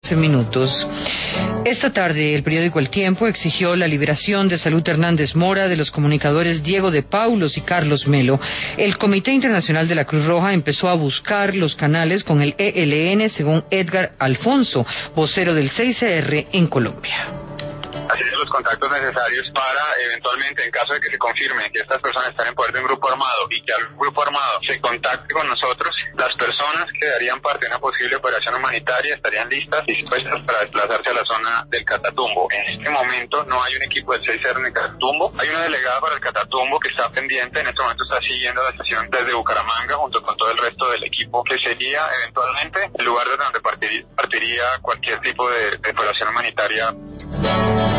Minutos. Esta tarde el periódico El Tiempo exigió la liberación de Salud Hernández Mora de los comunicadores Diego de Paulos y Carlos Melo. El Comité Internacional de la Cruz Roja empezó a buscar los canales con el ELN, según Edgar Alfonso, vocero del CICR en Colombia. Hacer los contactos necesarios para, eventualmente, en caso de que se confirme que estas personas están en poder de un grupo armado y que al grupo armado se contacte con nosotros, las personas que darían parte de una posible operación humanitaria estarían listas y dispuestas para desplazarse a la zona del Catatumbo. En este momento no hay un equipo del CICR en el Catatumbo, hay una delegada para el Catatumbo que está pendiente, en este momento está siguiendo la estación desde Bucaramanga junto con todo el resto del equipo, que sería eventualmente el lugar desde donde partiría cualquier tipo de operación humanitaria.